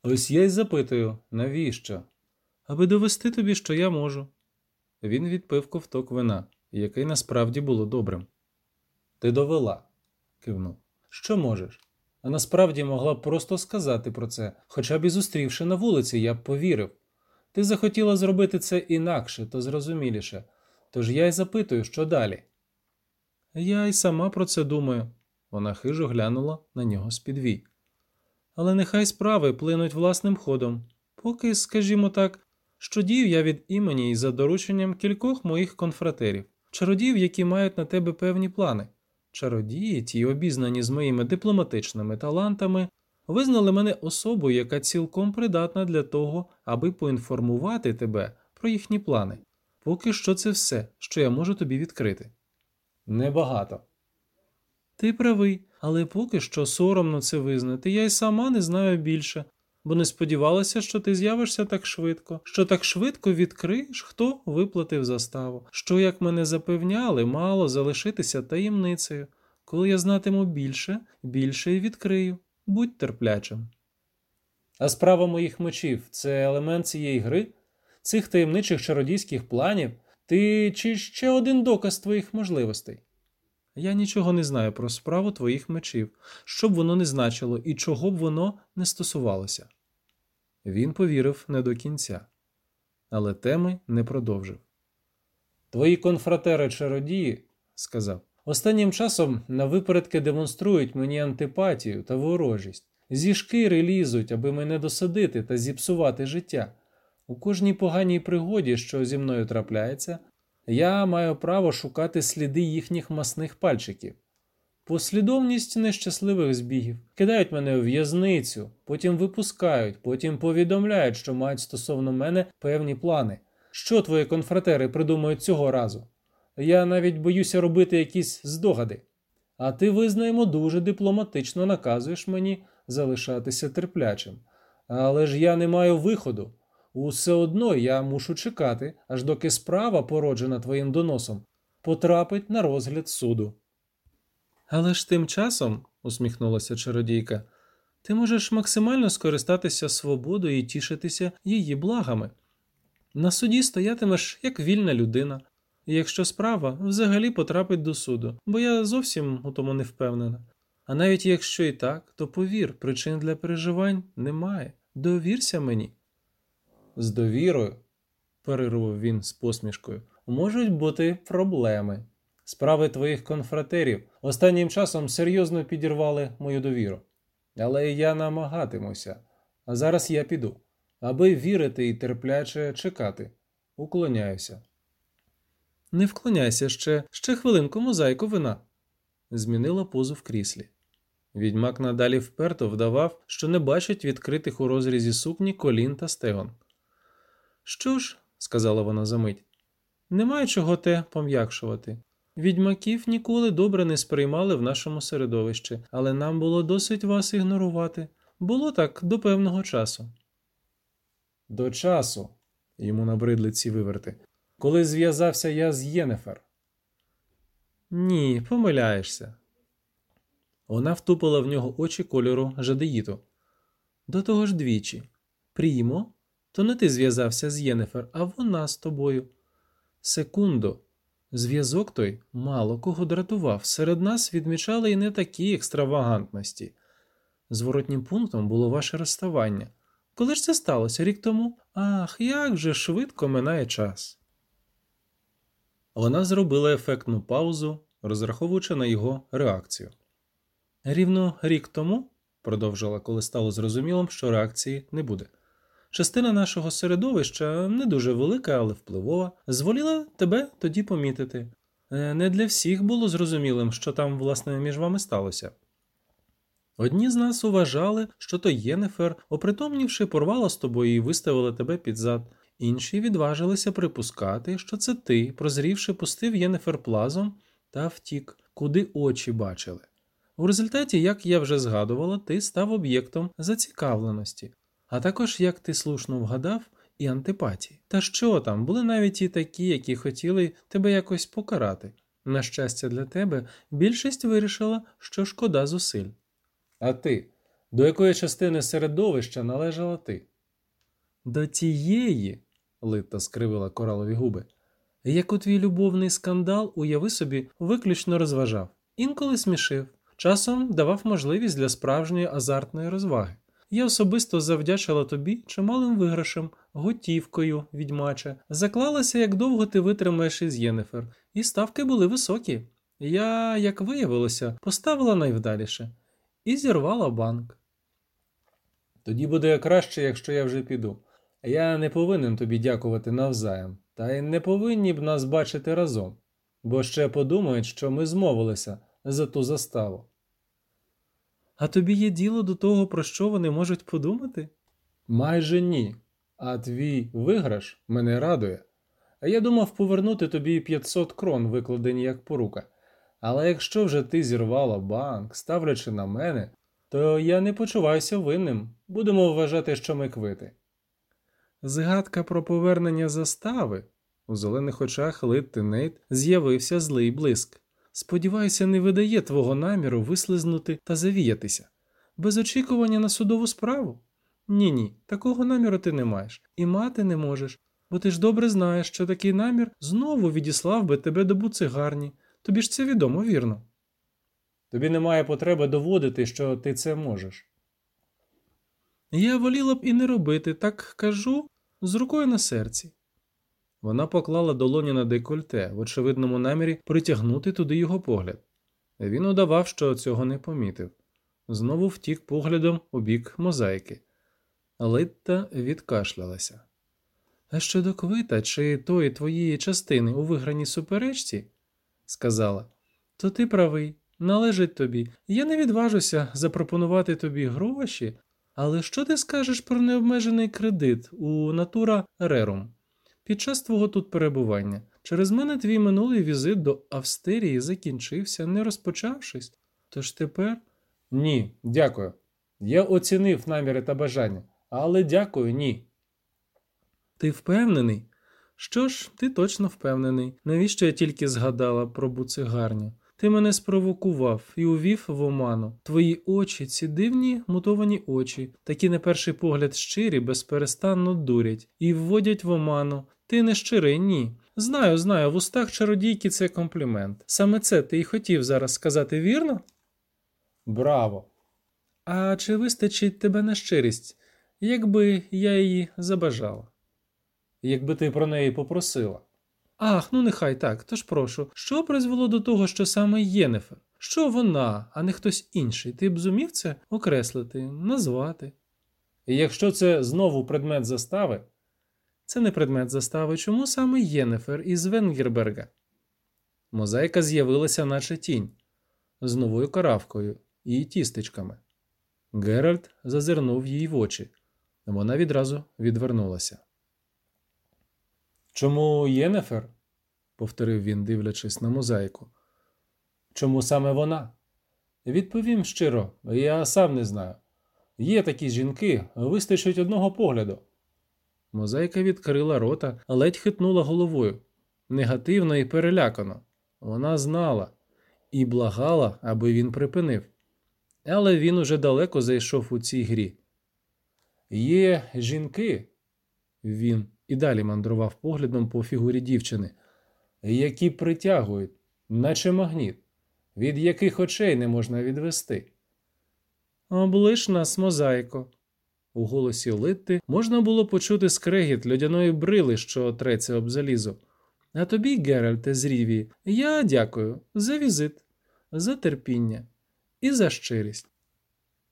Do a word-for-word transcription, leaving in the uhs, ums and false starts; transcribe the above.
Ось я й запитую, навіщо? Аби довести тобі, що я можу. Він відпив ковток вина, який насправді було добрим. Ти довела, кивнув. Що можеш? А насправді могла б просто сказати про це, хоча б і зустрівши на вулиці, я б повірив. Ти захотіла зробити це інакше, то зрозуміліше. Тож я й запитую, що далі? Я й сама про це думаю. Вона хижо глянула на нього з-під. Але нехай справи плинуть власним ходом. Поки, скажімо так, що дію я від імені і за дорученням кількох моїх конфратерів, чародіїв, які мають на тебе певні плани. Чародії, ті обізнані з моїми дипломатичними талантами, визнали мене особою, яка цілком придатна для того, аби поінформувати тебе про їхні плани. Поки що це все, що я можу тобі відкрити. Небагато. Ти правий, але поки що соромно це визнати. Я й сама не знаю більше, бо не сподівалася, що ти з'явишся так швидко, що так швидко відкриєш, хто виплатив заставу, що, як мене запевняли, мало залишитися таємницею. Коли я знатиму більше, більше й відкрию. Будь терплячим. А справа моїх мечів – це елемент цієї гри? Цих таємничих чародійських планів? Ти чи ще один доказ твоїх можливостей? Я нічого не знаю про справу твоїх мечів, що б воно не значило і чого б воно не стосувалося. Він повірив не до кінця, але теми не продовжив. Твої конфратери-чародії, сказав, останнім часом на випередки демонструють мені антипатію та ворожість. Зі шкіри лізуть, аби мене досадити та зіпсувати життя. У кожній поганій пригоді, що зі мною трапляється, я маю право шукати сліди їхніх масних пальчиків. Послідовність нещасливих збігів. Кидають мене у в'язницю, потім випускають, потім повідомляють, що мають стосовно мене певні плани. Що твої конфратери придумають цього разу? Я навіть боюся робити якісь здогади. А ти, визнаємо, дуже дипломатично наказуєш мені залишатися терплячим. Але ж я не маю виходу. Усе одно я мушу чекати, аж доки справа, породжена твоїм доносом, потрапить на розгляд суду. Але ж тим часом, усміхнулася чародійка, ти можеш максимально скористатися свободою і тішитися її благами. На суді стоятимеш як вільна людина, і якщо справа взагалі потрапить до суду, бо я зовсім у тому не впевнена. А навіть якщо і так, то повір, причин для переживань немає. Довірся мені. З довірою, перервав він з посмішкою, можуть бути проблеми. Справи твоїх конфратерів останнім часом серйозно підірвали мою довіру. Але я намагатимуся. А зараз я піду, аби вірити і терпляче чекати. Уклоняюся. Не вклоняйся ще, ще хвилинку, мозаїку вина. Змінила позу в кріслі. Відьмак надалі вперто вдавав, що не бачить відкритих у розрізі сукні колін та стегон. Що ж, сказала вона за мить, немає чого те пом'якшувати. Відьмаків ніколи добре не сприймали в нашому середовищі, але нам було досить вас ігнорувати. Було так до певного часу. До часу, йому набридли ці виверти, коли зв'язався я з Єнефер. Ні, помиляєшся. Вона втупила в нього очі кольору жадеїту. До того ж двічі. Прімо, то не ти зв'язався з Єнефер, а вона з тобою. Секундо. Зв'язок той мало кого дратував. Серед нас відмічали і не такі екстравагантності. Зворотнім пунктом було ваше розставання. Коли ж це сталося? Рік тому? Ах, як же швидко минає час. Вона зробила ефектну паузу, розраховуючи на його реакцію. Рівно рік тому, продовжила, коли стало зрозумілим, що реакції не буде. Частина нашого середовища, не дуже велика, але впливова, зволіла тебе тоді помітити. Не для всіх було зрозумілим, що там, власне, між вами сталося. Одні з нас вважали, що то Єнефер, опритомнівши, порвала з тобою і виставила тебе під зад. Інші відважилися припускати, що це ти, прозрівши, пустив Єнефер плазом та втік, куди очі бачили. У результаті, як я вже згадувала, ти став об'єктом зацікавленості. А також, як ти слушно вгадав, і антипатії. Та що там, були навіть і такі, які хотіли тебе якось покарати. На щастя для тебе, більшість вирішила, що шкода зусиль. А ти? До якої частини середовища належала ти? До тієї, Литта скривила коралові губи, яку твій любовний скандал, уяви собі, виключно розважав. Інколи смішив, часом давав можливість для справжньої азартної розваги. Я особисто завдячила тобі чималим виграшем, готівкою, відьмаче. Заклалася, як довго ти витримаєш із Єнефер. І ставки були високі. Я, як виявилося, поставила найвдаліше. І зірвала банк. Тоді буде краще, якщо я вже піду. Я не повинен тобі дякувати навзаєм. Та й не повинні б нас бачити разом. Бо ще подумають, що ми змовилися за ту заставу. А тобі є діло до того, про що вони можуть подумати? Майже ні. А твій виграш мене радує. А я думав повернути тобі п'ятсот крон, викладені як порука. Але якщо вже ти зірвала банк, ставлячи на мене, то я не почуваюся винним. Будемо вважати, що ми квити. Згадка про повернення застави. У зелених очах Литти Нейт з'явився злий блиск. Сподіваюся, не видає твого наміру вислизнути та завіятися. Без очікування на судову справу? Ні-ні, такого наміру ти не маєш. І мати не можеш. Бо ти ж добре знаєш, що такий намір знову відіслав би тебе до буцигарні. Тобі ж це відомо, вірно? Тобі немає потреби доводити, що ти це можеш. Я воліла б і не робити, так кажу, з рукою на серці. Вона поклала долоні на декольте, в очевидному намірі притягнути туди його погляд. Він удавав, що цього не помітив. Знову втік поглядом у бік мозаїки. Литта відкашлялася. А щодо квита чи тої твоєї частини у виграній суперечці, сказала, то ти правий, належить тобі. Я не відважуся запропонувати тобі гроші, але що ти скажеш про необмежений кредит у Натура Рерум? Під час твого тут перебування. Через мене твій минулий візит до Австерії закінчився, не розпочавшись. Тож тепер... Ні, дякую. Я оцінив наміри та бажання, але дякую, ні. Ти впевнений? Що ж, ти точно впевнений. Навіщо я тільки згадала про буцигарню? Ти мене спровокував і увів в оману. Твої очі, ці дивні мутовані очі, такі на перший погляд щирі, безперестанно дурять і вводять в оману. Ти не щирий, ні. Знаю, знаю, в устах чародійки це комплімент. Саме це ти й хотів зараз сказати, вірно? Браво! А чи вистачить тебе на щирість, якби я її забажала? Якби ти про неї попросила. Ах, ну нехай так, тож прошу. Що призвело до того, що саме Єнефер? Що вона, а не хтось інший? Ти б зумів це окреслити, назвати? І якщо це знову предмет застави? Це не предмет застави. Чому саме Єнефер із Венгерберга? Мозаїка з'явилася наче тінь, з новою каравкою і тістечками. Геральт зазирнув їй в очі. Вона відразу відвернулася. «Чому Єнефер?» – повторив він, дивлячись на мозаїку. «Чому саме вона?» «Відповім щиро, я сам не знаю. Є такі жінки, вистачить одного погляду». Мозаїка відкрила рота, ледь хитнула головою. Негативно і перелякано. Вона знала і благала, аби він припинив. Але він уже далеко зайшов у цій грі. «Є жінки», – він і далі мандрував поглядом по фігурі дівчини, які притягують, наче магніт, від яких очей не можна відвести. «Облиш нас, мозаїко!» У голосі Литти можна було почути скрегіт льодяної брили, що треться об залізо. «А тобі, Геральте з Рівії, я дякую за візит, за терпіння і за щирість.